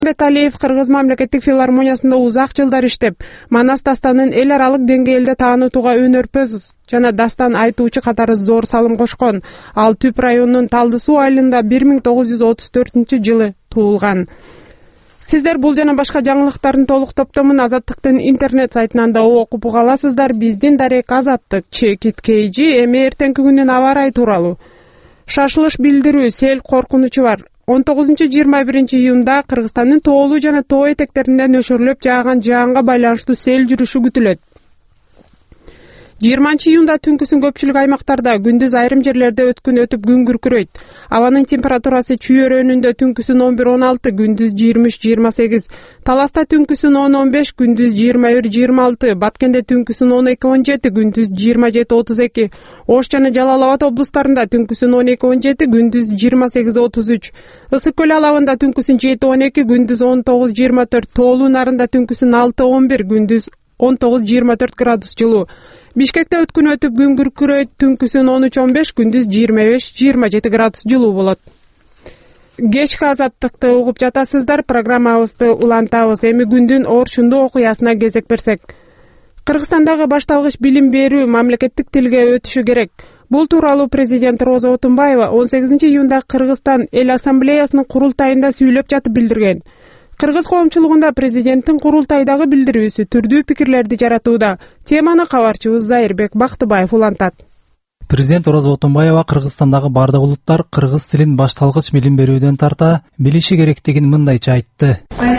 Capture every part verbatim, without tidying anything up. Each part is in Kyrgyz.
Беталиев Кыргыз мамлекеттик филармониясында узак жылдар иштеп, Манас дастанын эл аралык деңгээлде таанытууга өнөрпөз жана дастан айтуучу катары зор салым кошкон. Ал Түп районунун Талды суу айылында бир миң тогуз жүз отуз төртүнчү жылы туулган. Сиздер бул жана башка жаңылыктардын толук топтомун Азаттыктын интернет сайтынан да окуп уга аласыздар. Биздин дарек Азаттык. Чекит Кейжи эми эртеңки күндүн аба ырайы тууралуу. Шашылыш билдирүү, сел коркунучу бар. он тогузунчу жыйырма биринчи июнда Кыргызстандын тоолуу жана тоо этектеринде нөшөрлөп жааган жаанга байланыштуу сел жүрүшү күтүлөт. жыйырманчы июнда түнкүсүн көпчүлүк аймактарда, күндүз айрым жерлерде өткүн өтүп күн күркүрөйт. Абанын температурасы Чүй-Өрөөнүндө түнкүсүн он бир он алты, күндүз жыйырма үч жыйырма сегиз, Таласта түнкүсүн он он беш, күндүз жыйырма бир жыйырма алты, Баткенде түнкүсүн он эки он жети, күндүз жыйырма жети отуз эки, Ош жана Жалал Абад облустарында түнкүсүн он эки он жети, күндүз жыйырма сегиз отуз үч, Ысык көл алабында түнкүсүн жети он эки, күндүз он тогуз жыйырма төрт, Тоолуу нарында түнкүсүн алты он бир, күндүз он тогуз жыйырма төрт градус жылуу. Бишкекте өткүн өтүп күн күркүрөйт, түнкүсүн он үч он беш, күндүз жыйырма беш жыйырма жети градус жылуу болот. Кечки Азаттыкты угуп жатасыздар, программабызды улантабыз. Эми күндүн орчундуу окуясына кезек берсек. Кыргызстандагы башталгыч билим берүү мамлекеттик тилге өтүшү керек. Бул тууралуу президент Роза Отунбаева он сегизинчи июнда Кыргызстан эл ассамблеясынын курултайында сүйлөп жатып билдирген. Кыргыз коомчулугунда президенттин курултайдагы билдирүүсү түрдүү пикирлерди жаратууда. Теманы кабарчыбыз Зайырбек Бактыбаев улантат. Президент Роза Отунбаева Кыргызстандагы бардык улуттар кыргыз тилин башталгыч билим берүүдөн тарта билиши керектигин мындайча айтты.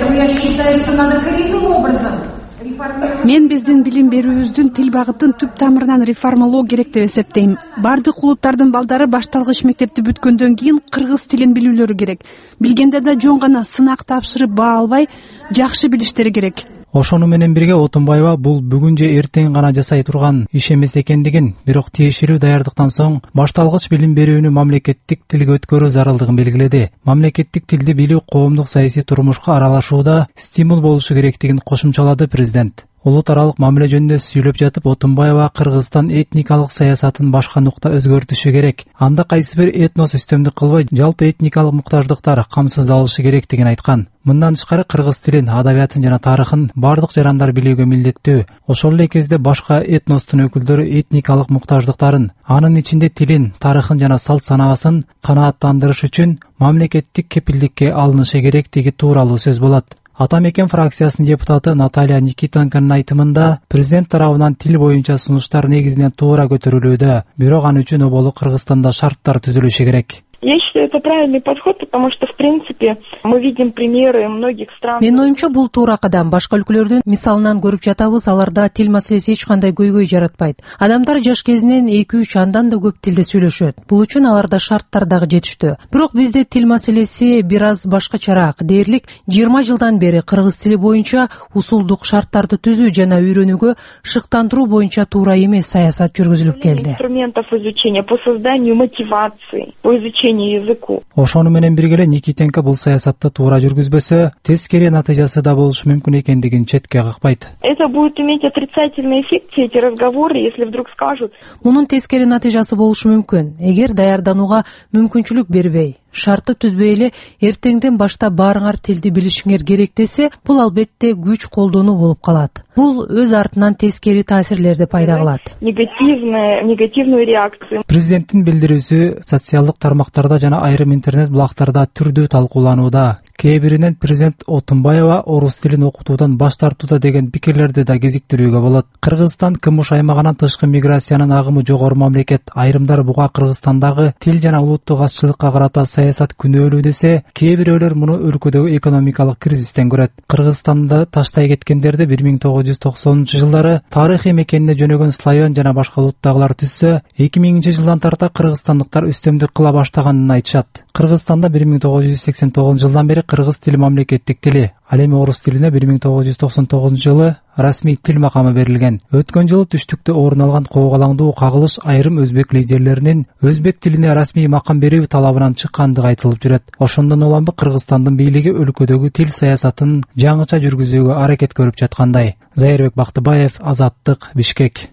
Мен биздин билим берүүбүздүн тил багытын түп тамырынан реформалоо керек деп эсептейм. Бардык улуттардын балдары башталгыч мектепти бүткөндөн кийин кыргыз тилин билүүлөрү керек. Билгенде да жөн гана сынак тапшырып баа албай, жакшы билиштери керек. Ошону менен бирге Отунбаева бул бүгүн же эртең гана жасай турган иш эмес экендигин, бирок тиешелүү даярдыктан соң башталгыч билим берүүнү мамлекеттик тилге өткөрүү зарылдыгын белгиледи. Мамлекеттик тилди билүү коомдук саясий турмушка аралашууда стимул болушу керектигин кошумчалады президент. Улут аралык мамиле жөнүндө сүйлөп жатып, Отунбаева Кыргызстан этникалык саясатын башка нукта өзгөртүшү керек. Анда кайсы бир этнос үстөмдүк кылбай, жалпы этникалык муктаждыктар камсыздалышы керектигин айткан. Мындан тышкары кыргыз тилин, адабиятын жана тарыхын бардык жарандар билүүгө милдеттүү. Ошол эле кезде башка этностун өкүлдөрү этникалык муктаждыктарын, анын ичинде тилин, тарыхын жана салт санаасын канааттандырыш үчүн мамлекеттик кепилдикке алынышы керектиги тууралуу сөз болот. Ата мекен фракциясынын депутаты Наталья Никитенконун айтымында, президент тарабынан тил боюнча сунуштар негизинен туура көтөрүлүүдө, бирок ал үчүн оболу Кыргызстанда шарттар түзүлүшү керек. Я считаю, это правильный подход, потому что, в принципе, мы видим примеры многих стран. Мен оюмча, бул туура кадам. Башка өлкөлөрдүн мисалынан көрүп жатабыз, аларда тил маселеси эч кандай көйгөй жаратпайт. Адамдар жаш кезинен эки үч андан да көп тилде сүйлөшөт. Бул үчүн аларда шарттар дагы жетиштүү. Бирок бизде тил маселеси бир аз башкачараак. Дээрлик жыйырма жылдан бери кыргыз тили боюнча усулдук шарттарды түзүү жана үйрөнүүгө шыктандыруу боюнча туура эмес саясат жүргүзүлүп келди. Инструментов изучения по созданию мотивации, по изучению языку. Ошону менен бирге эле Никитенко бул саясатты туура жүргүзбөсө, тескери натыйжасы да болушу мүмкүн экендигин четке какпайт. Это будет иметь отрицательный эффект, все эти разговоры, если вдруг скажут. Мунун тескери натыйжасы болушу мүмкүн. Эгер даярданууга мүмкүнчүлүк бербей, шартты түзбөй эле эртеңден баштап баарыңар тилди билишиңер керек десе, бул албетте күч колдонуу болуп калат. Бул өз артынан тескери таасирлерди пайда кылат. Негативная, негативную реакцию. Президенттин билдирүүсү социалдык тармактарда жана айрым интернет булактарда түрдүү талкууланууда. Кээ биринен президент Отунбаева орус тилин окутуудан баш тартууда деген пикирлерди да кезиктирүүгө болот. Кыргызстан кмш аймагынан тышкы миграциянын агымы жогору мамлекет. Айрымдар буга Кыргызстандагы тил жана улуттук азчылыкка карата саясат күнөөлүү десе, кээ бирөөлөр муну өлкөдөгү экономикалык кризистен көрөт. Кыргызстанда таштай кеткендерди бир миң тогуз жүз токсонунчу жылдары тарыхый мекенине жөнөгөн славян жана башка улуттагылар түзсө, эки миңинчи жылдан тарта кыргызстандыктар үстөмдүк кыла баштаганын айтышат. Кыргызстанда бир миң тогуз жүз сексен тогузунчу жылдан бери кыргыз тили мамлекеттик тили. Ал эми орус тилине бир миң тогуз жүз токсон тогузунчу жылы расмий тил макамы берилген. Өткөн жылы түштүктө орун алган коогалаңдуу кагылыш айрым өзбек лидерлеринин өзбек тилине расмий макам берүү талабынан чыккандыгы айтылып жүрөт. Ошондон улам Кыргызстандын бийлиги өлкөдөгү тил саясатын жаңыча жүргүзүүгө аракет көрүп жаткандай. Зайырбек Бактыбаев, Азаттык, Бишкек.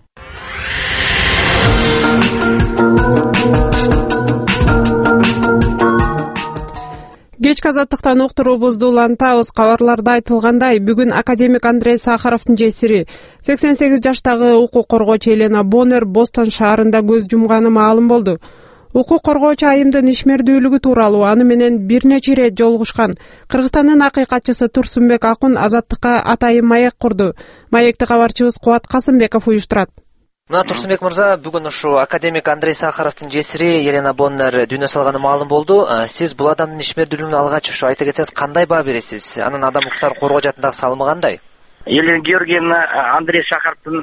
Кечки азаттыктан уктуруубузду улантабыз. Кабарларда айтылгандай, бүгүн академик Андрей Сахаровдун жесири сексен сегиз жаштагы укук коргоочу Елена Боннер Бостон шаарында көз жумганы маалым болду. Укук коргоочу айымдын ишмердүүлүгү тууралуу аны менен бир нече ирет жолугушкан. Кыргызстандын акыйкатчысы Турсунбек Акун азаттыкка атайын маек курду. Маекти кабарчыбыз Кубат Касымбеков уюштурат. Мына Турсунбек мырза, бүгүн ушу академик Андрей Сахаровдун жесири Елена Боннер дүйнө салганы маалым болду. Сиз бул адамдын ишмердүүлүгүнө алгач ушу айта кетсеңиз кандай баа бересиз? Анын адам укуктарын коргоо жаатындагы салымы кандай? Елена Георгиевна Андрей Сахаровдун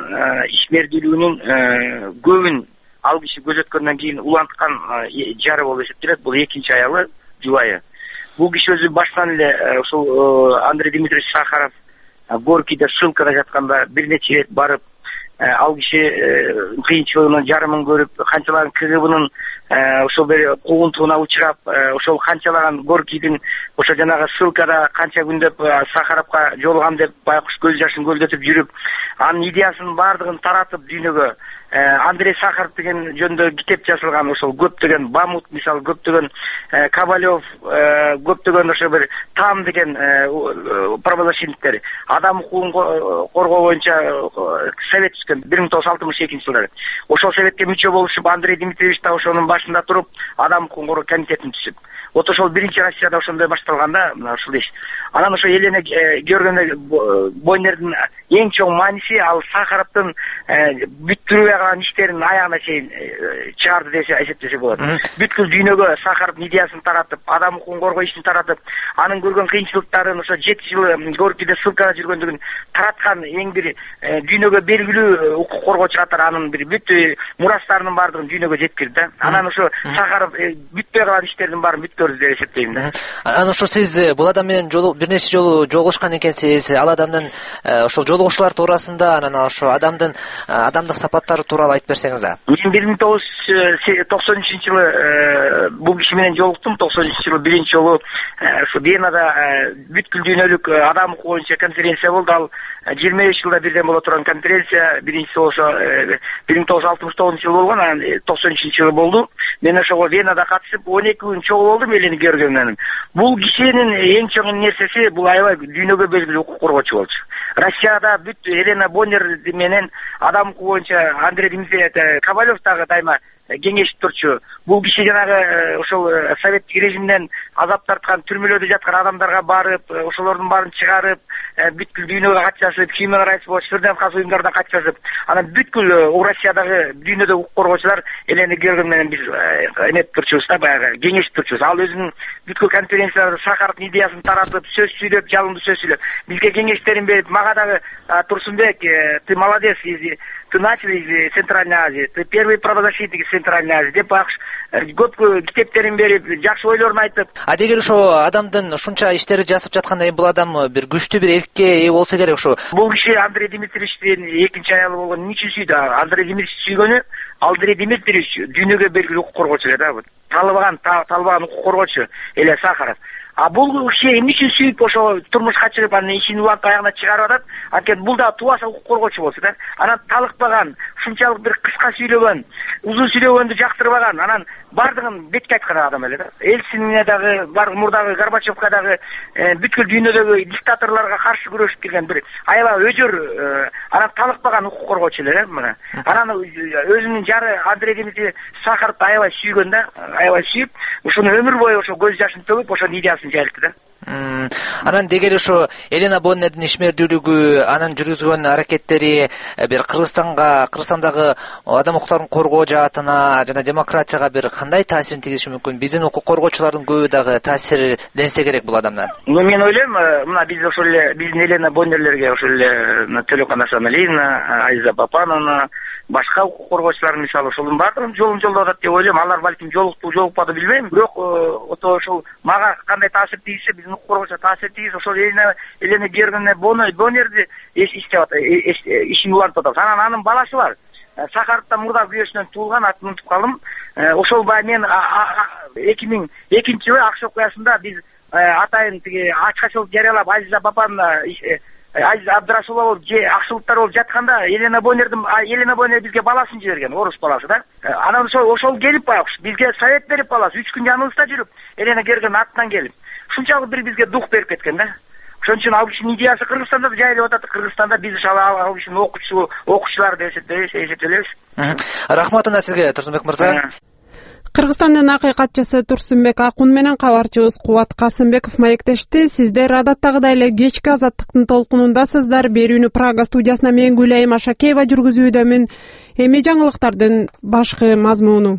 ишмердүүлүгүнүн көбүн ал киши көз өткөндөн кийин уланткан жары болуп эсептелет. Бул экинчи аялы, жубайы. Бул киши өзү баштан эле ушул Андрей Дмитриевич Сахаров Горькийде ссылкада жатканда бир нече ирет барып, ал киши кыйынчылыгынын жарымын көрүп, канчалаган КГБнын ошол бир куугунтугуна учурап, ошол канчалаган Горькийдин ошо жанагы ссылкада канча күндөп Сахаровго жолугам деп байкуш көз жашын көлдөтүп жүрүп, анын идеясынын баардыгын таратып дүйнөгө Андрей Сахаров деген жөнүндө китеп жазылган, ошол көптөгөн Бамут мисалы, көптөгөн Кабалев, көптөгөн ошо бир Там деген правозащитниктер адам укугун коргоо боюнча совет түзгөн бир миң тогуз жүз алтымыш экинчи жылдары. Ошол советке мүчө болушуп, Андрей Дмитриевич да ошонун башында туруп, адам укугун коргоо комитетин түзүп. Вот ошол биринчи Россияда ошондой башталганда ушул иш. Анан ошо Елена Георгиевна Боннердин эң чоң мааниси ал Сахаровдун бүттүрүбөй калган иштерин аягына чейин чыгарды десе эсептесе болот. Бүткүл дүйнөгө Сахаров идеясын таратып, адам укугун коргоо ишин таратып, анын көргөн кыйынчылыктарын ошо жети жыл Горькийде ссылкада жүргөндүгүн тараткан эң бир дүйнөгө белгилүү укук коргоочу катары анын бир бүт мурастарынын баардыгын дүйнөгө жеткирди да. Анан ошо Сахаров бүтпөй калган иштердин баарын бүткөрдү деп эсептейм да. Анан ошо сиз бул адам менен бир нече жолу жолугушкан экенсиз. Ал адамдын ошол жолугушуулар туурасында, анан ошо адамдын адамдык сапаттары тууралуу айтып берсеңиз да. Мен бир миң тогуз жүз токсон үчүнчү жылы бул киши менен жолуктум. токсон үчүнчү жылы биринчи жолу ушу Венада бүткүл дүйнөлүк адам укугу боюнча конференция болду. Ал жыйырма беш жылда бирден боло турган конференция. Биринчиси ошо бир миң тогуз жүз алтымыш тогузунчу жылы болгон, анан токсон үчүнчү жылы болду. Мен ошого Венада катышып он эки күн чогуу болдум Елена Георгиевнанын. Бул кишинин эң чоң нерсеси бул аябай дүйнөгө белгилүү укук коргоочу болчу. Россияда бүт Елена Боннер менен адам укугу боюнча Андрей Дмитриевич Кабалев дагы дайыма кеңешип турчу. Бул киши жанагы ошол советтик режимден азап тарткан, түрмөлөрдө жаткан адамдарга барып, ошолордун баарын чыгарып, бүткүл дүйнөгө кат жазып, Human Rights Watch, Сырдан кас уюмдарына кат жазып, анан бүткүл Россиядагы дүйнөдө укук коргоочулар Елена Георгиевна менен биз эмет турчубуз да, баягы кеңешип турчубуз. Ал өзүнүн бүткүл конференцияларда Сахаровдун идеясын таратып, сөз сүйлөп, жалындуу сөз сүйлөп, бизге кеңештерин берип, мага дагы Турсунбек, ты молодец, ты начал из Центральной Азии, ты первый правозащитник из Центральной Азии деп акш көп китептерин берип, жакшы ойлорун айтып. А дегер ошо адамдын ушунча иштери жасап жатканда бул адам бир күчтүү бир эркке ээ болсо керек ошо. Бул киши Андрей Дмитриевичтин экинчи аялы болгон эмне үчүн сүйдү? Андрей Дмитриевич сүйгөнү, Андрей Дмитриевич дүйнөгө белгилүү укук коргоочу эле да. Талыбаган, талбаган укук коргоочу эле Сахаров. А бул киши эмне үчүн сүйүп ошо турмушка чыгып, анын ишин уланып аягына чыгарып атат? Анткени бул да тубаса укук коргоочу болсо да. Анан талыкпаган, ушунчалык бир кыска сүйлөгөн, узун сүйлөгөндү жактырбаган, анан бардыгын бетке айткан адам эле да. Эльцинге дагы, бар мурдагы Горбачевка дагы бүткүл дүйнөдөгү диктаторлорго каршы күрөшүп келген бир аябай өжөр, анан талыкпаган укук коргоочу эле мына. Анан өзүнүн жары Андрей Дмитриевич Сахаровду аябай сүйгөн да, аябай сүйүп, ушуну өмүр бою ошо көз жашын төгүп, ошо идеясын жайылтты да. Анан дегеле ошо Елена Боннердин ишмердүүлүгү, анын жүргүзгөн аракеттери бир Кыргызстанга, Кыргызстандагы адам укуктарын коргоо жаатына жана демократияга бир кандай таасирин тийгизиши мүмкүн? Биздин укук коргоочулардын көбү дагы таасирленсе керек бул адамдан. Мен ойлойм, мына биз ошол эле биздин Елена Боннерлерге ошол эле Төлөкан Асаналиевна, Айза Бапановна, башка укук коргоочулар мисалы ошолдун баардыгын жолун жолдоп атат деп ойлойм. Алар балким жолукту, жолукпады билбейм. Бирок ото ошол мага кандай таасир тийгизсе, биздин укук коргоочуларга таасир тийгиз. Ошол Елена Елена Георгиевна Боннерди эстеп атат, ишин улантып атат. Анан анын баласы бар. Сахаровдон мурда күйөөсүнөн туулган, атын унутуп калдым. Ошол баягы мен эки миң экинчи жылы Акш окуясында биз атайын тиги ачкачылык жарыялап Азиза Бапановна, Азиз Абдрасулов акчылыктар болуп жатканда Елена Боннердин Елена Боннер бизге баласын жиберген, орус баласы да. Анан ошол ошол келип баягы бизге совет берип баласы үч күн жаныбызда жүрүп, Елена Георгиевна атынан келип. ушунчалык бир бизге дух берип кеткен да. Ошон үчүн ал кишинин идеясы Кыргызстанда да жайылып атат. Кыргызстанда биз ал кишинин окуучу окуучулары деп эсептелебиз. Рахмат ана сизге, Турсунбек мырза. Кыргызстандын акыйкатчысы Турсунбек Акун менен кабарчыбыз Кубат Касымбеков маектешти. Сиздер адаттагыдай эле кечки Азаттыктын толкунундасыздар. Берүүнү Прага студиясына мен Гүлайым Ашакеева жүргүзүүдөмүн. Эми жаңылыктардын башкы мазмуну.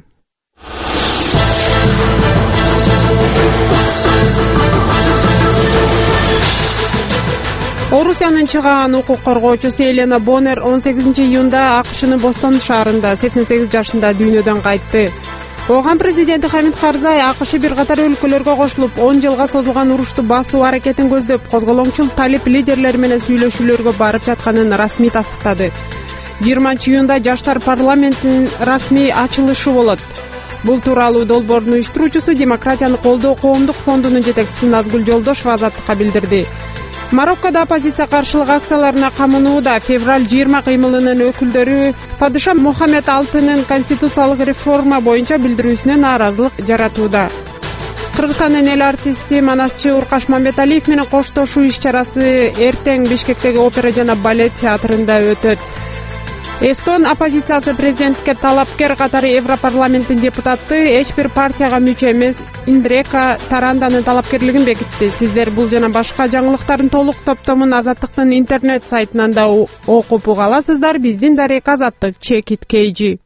Орусиянын чыгаан укук коргоочусу Елена Боннер он сегизинчи июнда АКШнын Бостон шаарында сексен сегиз жашында дүйнөдөн кайтты. Оған президенти Хамид Карзай АКШ бир катар өлкөлөргө кошулуп, он жылга созулган урушту басуу аракетин көздөп, козголоңчул талип лидерлери менен сүйлөшүүлөргө барып жатканын расмий тастыктады. жыйырманчы июнда жаштар парламентинин расмий ачылышы болот. Бул тууралуу долбоордун уюштуруучусу Демократияны колдоо коомдук фондунун жетекчиси Назгүл Жолдошева Азаттыкка билдирди. Мароккодо оппозиция каршылык акцияларына камынууда. Февраль жыйырма кыймылынын өкүлдөрү падыша Мухаммед алтынын конституциялык реформа боюнча билдирүүсүнө нааразылык жаратууда. Кыргызстандын эл артисти Манасчы Уркаш Мамбеталиев менен коштошуу иш-чарасы эртең Бишкектеги опера жана балет театрында өтөт. Эстон оппозициясы президентке талапкер катары Европарламенттин депутаты эч бир партияга мүчө эмес Индрека Таранданын талапкерлигин бекитти. Сиздер бул жана башка жаңылыктардын толук топтомун Азаттыктын интернет сайтынан да окуп уга аласыздар. Биздин дарек Азаттык Чекит Кейжи.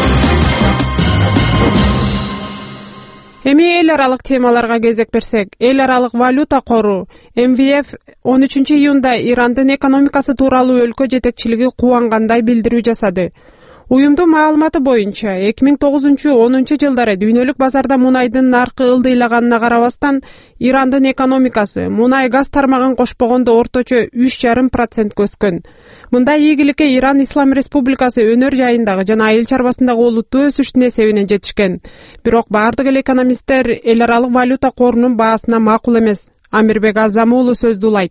Эми эл аралык темаларга кезек берсек, эл аралык валюта кору эм вэ эф он үчүнчү июнда Ирандын экономикасы тууралуу өлкө жетекчилиги кубангандай билдирүү жасады. Уюмдун маалыматы боюнча эки миң тогузунчу онунчу жылдары дүйнөлүк базарда мунайдын наркы ылдыйлаганына карабастан Ирандын экономикасы мунай газ тармагын кошпогондо орточо үч жарым процентке өскөн. Мындай ийгиликке Иран Ислам Республикасы өнөр жайындагы жана айыл чарбасындагы олуттуу өсүштүн эсебинен жетишкен. Бирок бардык эле экономисттер эл аралык валюта корунун баасына макул эмес. Амирбек Азам уулу сөздү улайт.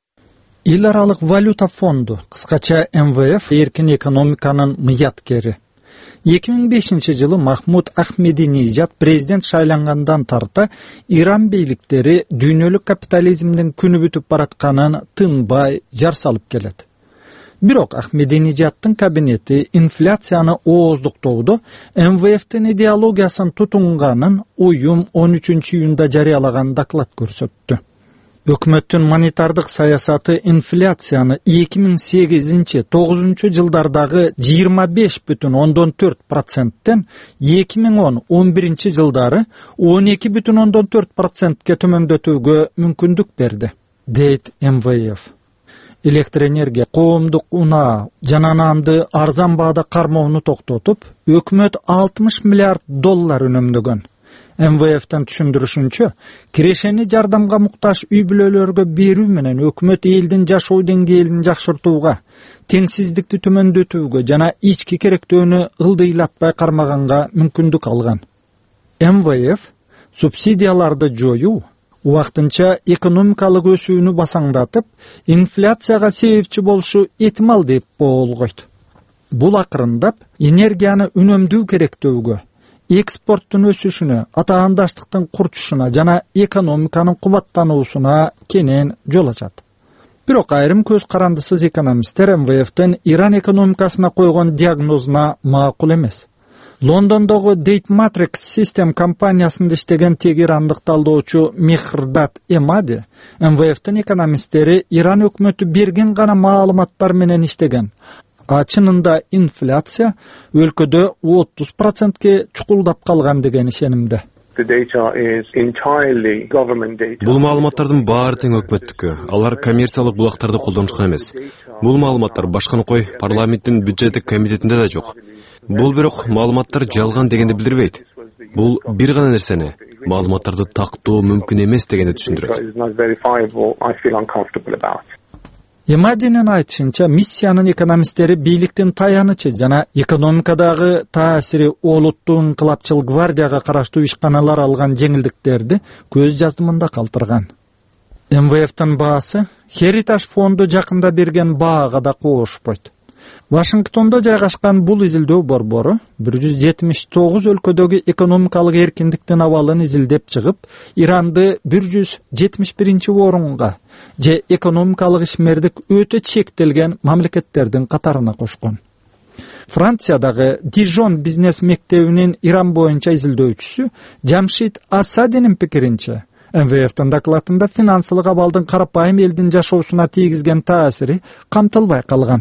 Эл аралык валюта фонду, кыскача эм вэ эф, эркин экономиканын мыяткери. эки миң бешинчи жылы Махмуд Ахмединежад президент шайлангандан тарта Иран бийликтери дүйнөлүк капитализмдин күнү бүтүп баратканын тынбай жар салып келет. Бирок Ахмединежадтын кабинети инфляцияны ооздуктоодо эм вэ эфтин идеологиясын тутунганын уюм он үчүнчү июнда жарыялаган доклад көрсөттү. Өкмөттүн монетардык саясаты инфляцияны эки миң сегизинчи тогузунчу жылдардагы жыйырма беш бүтүн ондон төрт проценттен эки миң он он биринчи жылдары он эки бүтүн ондон төрт процентке төмөндөтүүгө мүмкүндүк берди, дейт эм вэ эф. Электр энергия, коомдук унаа жана нанды арзан баада кармоону токтотуп, өкмөт алтымыш миллиард доллар үнөмдөгөн. эм вэ эфтен түшүндүрүшүнчө, кирешени жардамга муктаж үй бүлөлөргө берүү менен өкмөт элдин жашоо деңгээлин жакшыртууга, теңсиздикти төмөндөтүүгө жана ички керектөөнү ылдыйлатпай кармаганга мүмкүндүк алган. эм вэ эф субсидияларды жоюу, убактынча экономикалык өсүүнү басаңдатып, инфляцияга себепчи болушу этимал деп болгойт. Бул акырындап энергияны үнөмдүү керектөөгө, экспорттун өсүшүнө, атаандаштыктын курчушуна жана экономиканын кубаттануусуна кенен жол ачат. Бирок айрым көз карандысыз экономисттер эм вэ эфтен Иран экономикасына койгон диагнозуна макул эмес. Лондондогу Date Matrix System компаниясында иштеген тегирандык талдоочу Мехрдат Эмади, эм вэ эфтин экономисттери Иран өкмөтү берген гана маалыматтар менен иштеген. А чынында инфляция өлкөдө отуз процентке чукулдап калган деген ишенимде. Бул маалыматтардын баары тең өкмөттүкү. Алар коммерциялык булактарды колдонушкан эмес. Бул маалыматтар башканы кой парламенттин бюджеттик комитетинде да жок. Бул бирок маалыматтар жалган дегенди билдирбейт. Бул бир гана нерсени, маалыматтарды тактоо мүмкүн эмес дегенди түшүндүрөт. Эмадинин айтышынча, миссиянын экономисттери бийликтин таянычы жана экономикадагы таасири олуттуу инкылапчыл гвардияга караштуу ишканалар алган жеңилдиктерди көз жаздымында калтырган. эм вэ эфтин баасы Heritage фонду жакында берген баага да коошпойт. Вашингтондо жайгашкан бул изилдөө борбору бир жүз жетимиш тогуз өлкөдөгү экономикалык эркиндиктин абалын изилдеп чыгып, Иранды бир жүз жетимиш биринчи орунга же экономикалык ишмердик өтө чектелген мамлекеттердин катарына кошкон. Франциядагы Дижон бизнес мектебинин Иран боюнча изилдөөчүсү Жамшид Асадинин пикиринче, эм вэ эфтин докладында финансылык абалдын карапайым элдин жашоосуна тийгизген таасири камтылбай калган.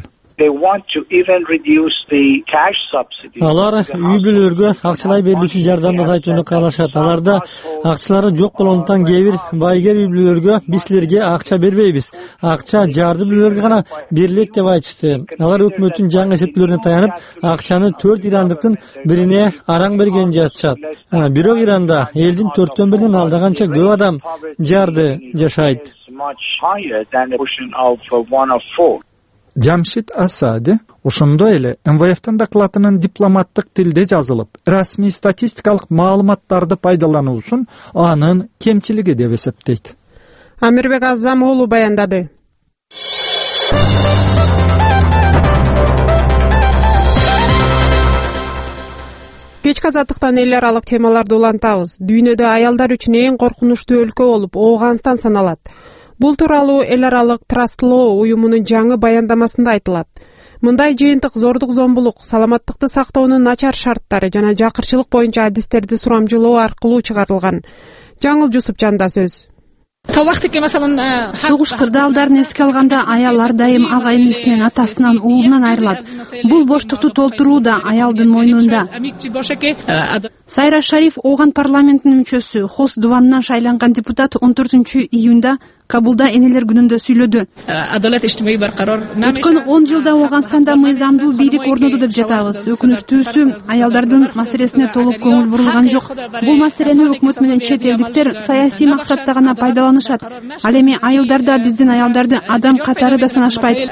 Алар үй бүлөлөргө акчалай берилүүчү жардамды азайтууну каалашат. Аларда акчалары жок болгондуктан кээ бир байгер үй бүлөлөргө биз силерге акча бербейбиз, акча жарды бүлөлөргө гана берилет деп айтышты. Алар өкмөттүн жаңы эсептөөлөрүнө таянып, акчаны төрт ирандыктын бирине араң берген жатышат. Бирок Иранда элдин төрттөн биринин алдаганча көп адам жарды жашайт. Жамшид Асади ошондой эле эм вэ эфтин докладынын дипломаттык тилде жазылып, расмий статистикалык маалыматтарды пайдалануусун анын кемчилиги деп эсептейт. Амирбек Азам уулу баяндады. Кечки азаттыктан эл аралык темаларды улантабыз. Дүйнөдө аялдар үчүн эң коркунучтуу өлкө болуп Ооганстан саналат. Бул тууралуу эл аралык Trust Law уюмунун жаңы баяндамасында айтылат. Мындай жыйынтык зордук зомбулук, саламаттыкты сактоонун начар шарттары жана жакырчылык боюнча адистерди сурамжылоо аркылуу чыгарылган. Жаңыл Жусупжанда сөз. Согуш кырдаалдарын эске алганда аял ар дайым ага энесинен, атасынан, уулунан айрылат. Бул боштукту толтуруу да аялдын мойнунда. Сайра Шариф Ооган парламентинин мүчөсү, Хос Дуванынан шайланган депутат он төртүнчү июнда Кабулда энелер күнүндө сүйлөдү. Өткөн он жылда Ооганстанда мыйзамдуу бийлик орноду деп жатабыз. Өкүнүчтүүсү, аялдардын маселесине толук көңүл бурулган жок. Бул маселени өкмөт менен чет элдиктер саясий максатта гана пайдаланышат. Ал эми айылдарда биздин аялдарды адам катары да санашпайт.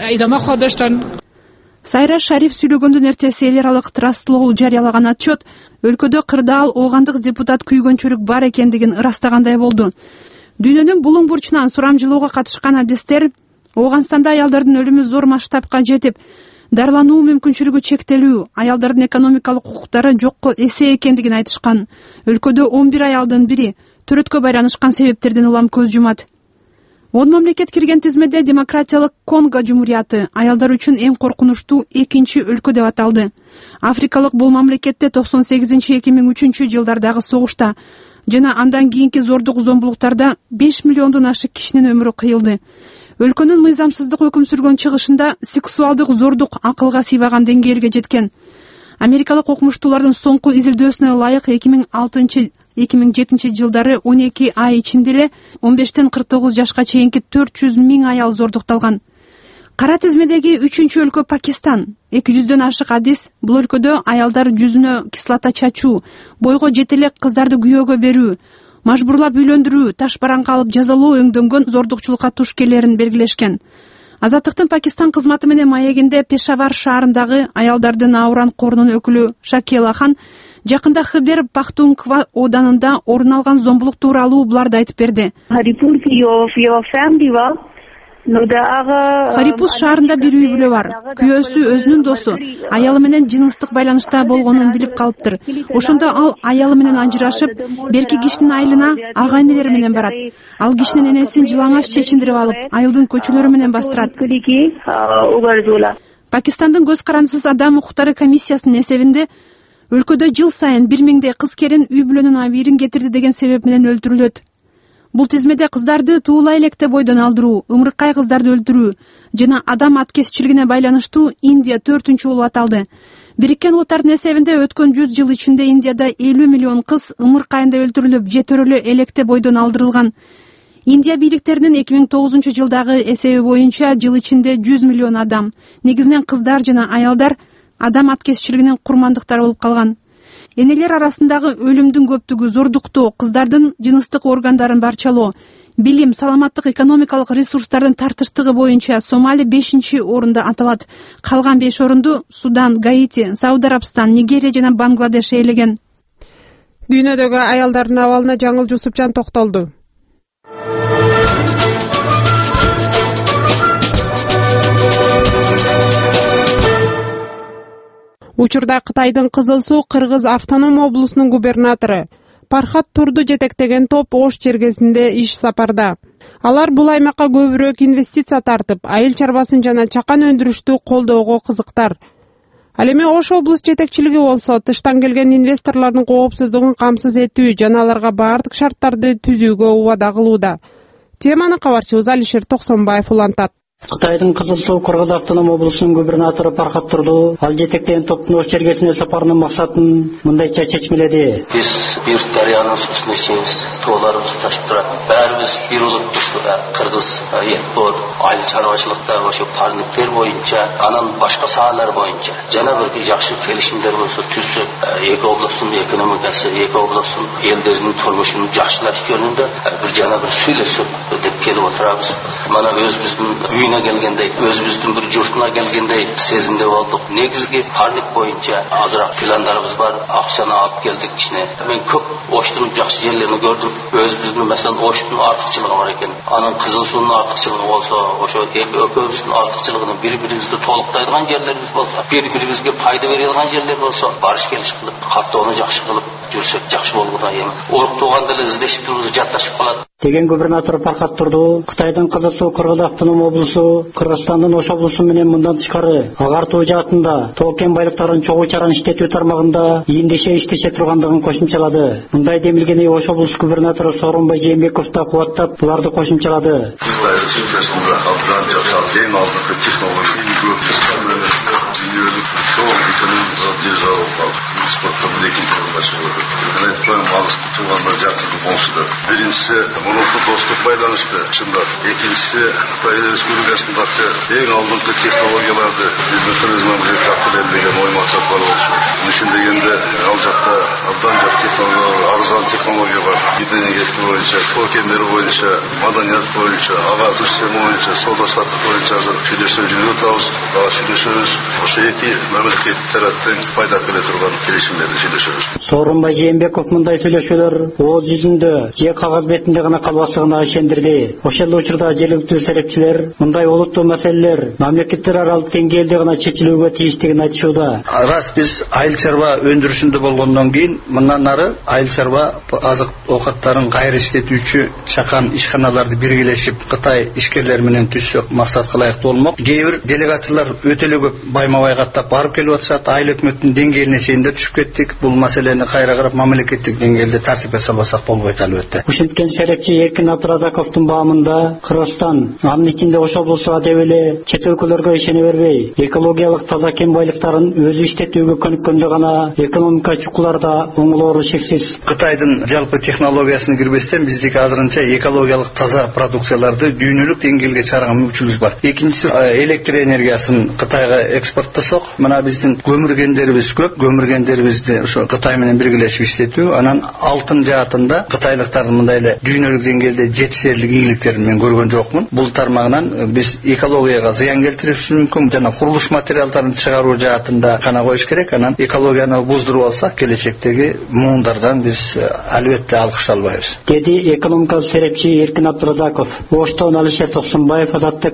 Сайра Шариф сүйлөгөндүн эртеси эл аралык Trust Law жарыялаган отчет өлкөдө кырдаал оогандык депутат күйгөнчүлүк бар экендигин ырастагандай болду. Дүйнөнүн булуң бурчунан сурамжылоого катышкан адистер Ооганстанда аялдардын өлүмү зор масштабка жетип, дарылануу мүмкүнчүлүгү чектелүү, аялдардын экономикалык укуктары жокко эсе экендигин айтышкан. Өлкөдө он бир аялдын бири төрөткө байланышкан себептерден улам көз жумат. Он мамлекет кирген тизмеде Демократиялык Конго Жумурияты аялдар үчүн эң коркунучтуу экинчи өлкө деп аталды. Африкалык бул мамлекетте токсон сегизинчи эки миң үчүнчү жылдардагы согушта жана андан кийинки зордук зомбулуктарда беш миллиондон ашык кишинин өмүрү кыйылды. Өлкөнүн мыйзамсыздык өкүм сүргөн чыгышында сексуалдык зордук акылга сыйбаган деңгээлге жеткен. Америкалык окумуштуулардын соңку изилдөөсүнө ылайык эки миң алтынчы эки миң жетинчи жылдары он эки ай ичинде эле он бештен кырк тогуз жашка чейинки төрт жүз миң аял зордукталган. Кара тизмедеги үчүнчү өлкө Пакистан. эки жүздөн ашык адис бул өлкөдө аялдар жүзүнө кислота чачуу, бойго жете элек кыздарды күйөөгө берүү, мажбурлап үйлөндүрүү, таш бараңка алып жазалоо өңдөнгөн зордукчулукка туш келерин белгилешкен. Азаттыктын Пакистан кызматы менен маегинде Пешавар шаарындагы аялдардын ауран корунун өкүлү Шакела Хан жакында Хыбер Пахтунква оданында орун алган зомбулук тууралуу буларды айтып берди. Харипус шаарында бир үй бүлө бар. Күйөөсү өзүнүн досу аялы менен жыныстык байланышта болгонун билип калыптыр. Ошондо ал аялы менен ажырашып, берки кишинин айылына ага энелери менен барат. Ал кишинин энесин жылаңач чечиндирип алып, айылдын көчөлөрү менен бастырат. Пакистандын көз карандысыз адам укуктары комиссиясынын эсебинде өлкөдө жыл сайын бир миңдей кыз келин үй бүлөнүн абийирин кетирди деген себеп менен өлтүрүлөт. Бул тизмеде кыздарды туулай электе бойдон алдыруу, ымыркай кыздарды өлтүрүү жана адам аткезчилигине байланыштуу Индия төртүнчү болуп аталды. Бириккен Уттардын эсебинде өткөн жүз жыл ичинде Индияда элүү миллион кыз ымыркайында өлтүрүлүп, жетөрөлө электе бойдон алдырылган. Индия бийликтеринин эки миң тогузунчу жылдагы эсеби боюнча жыл ичинде жүз миллион адам, негизинен кыздар жана аялдар адам аткезчилигинин курмандыктары болуп калган. Энелер арасындагы өлүмдүн көптүгү, зордуктоо, кыздардын жыныстык органдарын барчалоо, билим, саламаттык, экономикалык ресурстардын тартыштыгы боюнча Сомали бешинчи орунда аталат. Калган беш орунду Судан, Гаити, Сауд Арабстан, Нигерия жана Бангладеш ээлеген. Дүйнөдөгү аялдардын абалына Жаңыл Жусупжан токтолду. Учурда Кытайдын Кызыл Суу Кыргыз автоном облусунун губернатору Пархат Турду жетектеген топ Ош чергесинде иш сапарда. Алар бул аймакка көбүрөөк инвестиция тартып, айыл чарбасын жана чакан өндүрүштү колдоого кызыктар. Ал эми Ош облус жетекчилиги болсо тыштан келген инвесторлордун коопсуздугун камсыз этүү жана аларга баардык шарттарды түзүүгө убада кылууда. Теманы кабарчыбыз Алишер Токсонбаев улантат. Кытайдын Кызыл Суу Кыргыз автоном облусунун губернатору Пархат Турду ал жетектеген топтун Ош чергесине сапарынын максатын мындайча чечмеледи. Биз бир дарыянын суусун ичебиз, тоолорубуз ташып турат. Баарыбыз бир улутпуз. Кыргыз экспорт, айыл чарбачылыкта ошо парниктер боюнча, анан башка салалар боюнча жана бир жакшы келишимдер болсо түзсөк, эки облустун экономикасы, эки облустун элдеринин турмушун жакшылаш жөнүндө бир жана бир сүйлөшүп деп келип отурабыз. Мана өзүбүздүн үйүнө келгендей, өзүбүздүн бир журтуна келгендей сезимде болдук. Негизги парник боюнча азыраак пландарыбыз бар. Акчаны алып келдик кичине. Мен көп Оштун жакшы жерлерин көрдүм. Өзүбүздүн маселен Оштун артыкчылыгы бар экен. Анын Кызыл Суунун артыкчылыгы болсо, ошо экөөбүздүн артыкчылыгын бири-бирибизди толуктайдыган жерлерибиз болсо, бири-бирибизге пайда бере алган жерлер болсо, барыш келиш кылып, каттоону жакшы кылып жүрсөк жакшы болгуда эми. Уруктууганда эле издешип турубуз, жатташып калат. Деген губернатор Пархат Турду Кытайдын Кызыл Суу Кыргыз автоном облусу Кыргызстандын Ош облусу менен мындан тышкары агартуу жаатында тоо-кен байлыктарын чогуу чаран иштетүү тармагында ийиндеше иштеше тургандыгын кошумчалады. Мындай демилгени Ош облус губернатору Сооронбай Жээнбеков да кубаттап, буларды кошумчалады. Биринчиси, мурунку достук байланышты чындап, экинчиси Кытай Республикасындагы эң алдыңкы технологияларды биздин туризмибизге тартып деген ой максат бар болчу. Ушун дегенде ал жакта абдан жак технология, арзан технология бар. Биденеге боюнча, тоо-кендер боюнча, маданият боюнча, ага система боюнча, соода саттык боюнча азыр сүйлөшүп жүрүп атабыз. Дагы сүйлөшөбүз. Ошо эки мамлекет тараптын пайда келе турган келишимдерди сүйлөшөбүз. Сооронбай Жээнбеков мындай сүйлөшүүлөр ооз жүзүндө же кагаз бетинде гана калбаслыгына ишендирди. Ошол учурда жергиликтүү серепчилер мындай олуттуу маселелер мамлекеттер аралык деңгээлде гана чечилүүгө тийиштигин айтышууда. Раз биз айыл чарба өндүрүшүндө болгондон кийин мындан ары айыл чарба азык оокаттарын кайра иштетүүчү чакан ишканаларды биргелешип Кытай ишкерлери менен түзсөк максатка ылайыктуу болмок. Кээ бир делегациялар өтө эле көп байма-бай каттап барып келип атышат. Айыл өкмөттүн деңгээлине чейин да түшүп кеттик. Бул маселени кайра карап мамлекеттик деңгээлде тартипке салбасак болбойт албетте. Ушинткен серепчи Эркин Абдыразаковдун баамында Кыргызстан, анын ичинде Ош облусу адеп эле чет өлкөлөргө ишене бербей, экологиялык таза кен байлыктарын өзү иштетүүгө көнүккөндө гана экономика чукуларда оңолору шексиз. Кытайдын жалпы технологиясына кирбестен биздики азырынча экологиялык таза продукцияларды дүйнөлүк деңгээлге чыгарган мүмкүнчүлүгүбүз бар. Экинчиси электр энергиясын Кытайга экспорттосок, мына биздин көмүргендерибиз көп, көмүргендерибизди ошо Кытай менен биргелешип иштетүү, анан алтын жаатында кытайлыктардын мындай эле дүйнөлүк деңгээлде жетишерлик ийгиликтерин мен көргөн жокмун. Бул тармагынан биз экологияга зыян келтириши мүмкүн жана курулуш материалдарын чыгаруу жаатында гана коюш керек. Анан экологияны буздуруп алсак, келечектеги муундардан биз албетте алкыша албайбыз. Деди экономикалык серепчи Эркин Абдыразаков. Оштон Алишер Токсонбаев, Азаттык.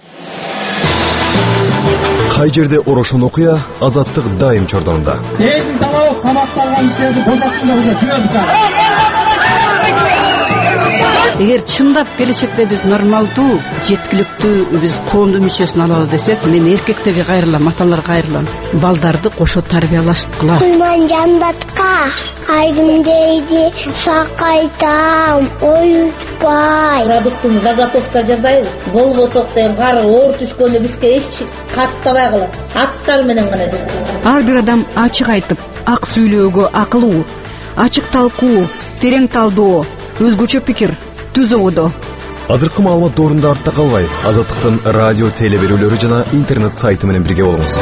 Кай жерде орошон окуя, Азаттык дайым чордонунда. Элдин талабы камакталган кишилерди бошотсундар, уже жүрөбүз. Эгер чындап келечекте биз нормалдуу, жеткиликтүү биз коомдун мүчөсүн алабыз десек, мен эркектерге кайрылам, аталарга кайрылам. Балдарды кошо тарбиялаштыкыла. Мен жандатка айдым дейди, сакайтам, оютпай. Продуктун заготовка жасайбыз. Болбосок дейм, кар оор түшкөндө бизге эч каттабайгыла. Аттар менен гана деп. Ар бир адам ачык айтып, ак сүйлөөгө акылуу, ачык талкуу, терең талдоо, өзгөчө пикир түз ободо. Азыркы маалымат доорунда артта калбай, Азаттыктын радио теле берүүлөрү жана интернет сайты менен бирге болуңуз.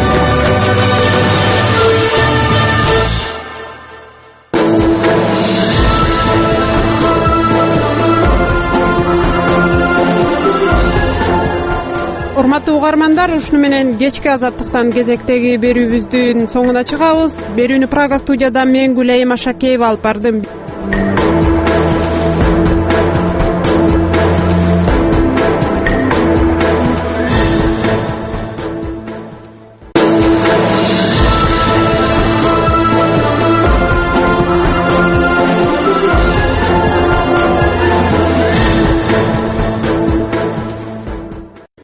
Урматтуу угармандар, ушуну менен кечки Азаттыктан кезектеги берүүбүздүн соңуна чыгабыз. Берүүнү Прага студиядан мен Гүлайым Ашакеева алып бардым.